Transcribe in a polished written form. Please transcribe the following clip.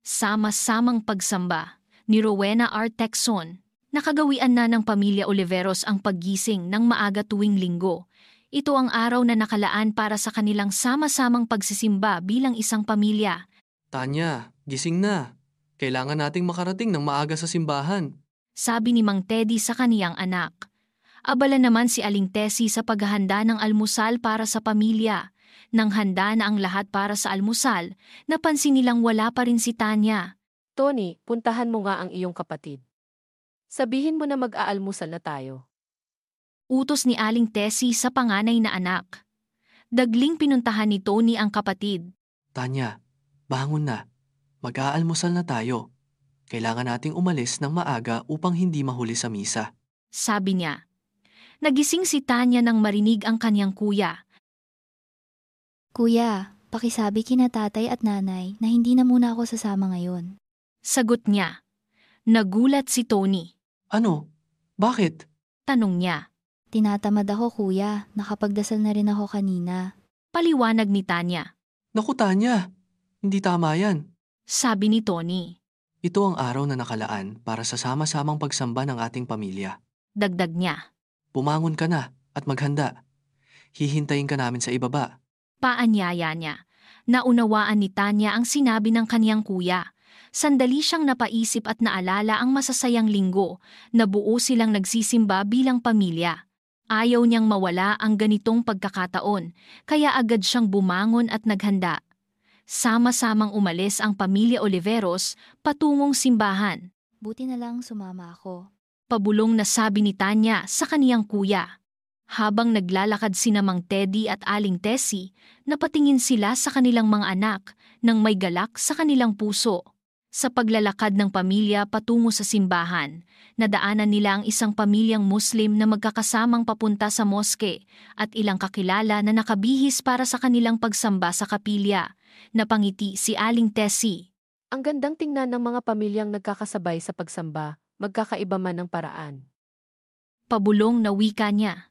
Sama-samang pagsamba ni Rowena R. Texon. Nakagawian na ng pamilya Oliveros ang paggising ng maaga tuwing linggo. Ito ang araw na nakalaan para sa kanilang sama-samang pagsisimba bilang isang pamilya. Tanya, gising na. Kailangan nating makarating ng maaga sa simbahan. Sabi ni Mang Teddy sa kaniyang anak. Abala naman si Aling Tessie sa paghahanda ng almusal para sa pamilya. Nang handa na ang lahat para sa almusal, napansin nilang wala pa rin si Tanya. Tony, puntahan mo nga ang iyong kapatid. Sabihin mo na mag-aalmusal na tayo. Utos ni Aling Tessie sa panganay na anak. Dagling pinuntahan ni Tony ang kapatid. Tanya, bangon na. Mag-aalmusal na tayo. Kailangan nating umalis ng maaga upang hindi mahuli sa misa. Sabi niya. Nagising si Tanya nang marinig ang kanyang kuya. Kuya, pakisabi kina tatay at nanay na hindi na muna ako sasama ngayon. Sagot niya. Nagulat si Tony. Ano? Bakit? Tanong niya. Tinatamad ako kuya, nakapagdasal na rin ako kanina. Paliwanag ni Tanya. Naku Tanya, hindi tama yan. Sabi ni Tony. Ito ang araw na nakalaan para sa sama-samang pagsamba ng ating pamilya. Dagdag niya. Bumangon ka na at maghanda. Hihintayin ka namin sa ibaba. Paanyaya niya. Naunawaan ni Tanya ang sinabi ng kaniyang kuya. Sandali siyang napaisip at naalala ang masasayang linggo na buo silang nagsisimba bilang pamilya. Ayaw niyang mawala ang ganitong pagkakataon, kaya agad siyang bumangon at naghanda. Sama-samang umalis ang pamilya Oliveros patungong simbahan. Buti na lang sumama ako. Pabulong na sabi ni Tanya sa kaniyang kuya. Habang naglalakad sina Mang Teddy at Aling Tessie, napatingin sila sa kanilang mga anak nang may galak sa kanilang puso. Sa paglalakad ng pamilya patungo sa simbahan, nadaanan nila ang isang pamilyang Muslim na magkakasamang papunta sa moske at ilang kakilala na nakabihis para sa kanilang pagsamba sa kapilya. Napangiti si Aling Tessie. Ang gandang tingnan ng mga pamilyang nagkakasabay sa pagsamba, magkakaiba man ang paraan. Pabulong na wika niya.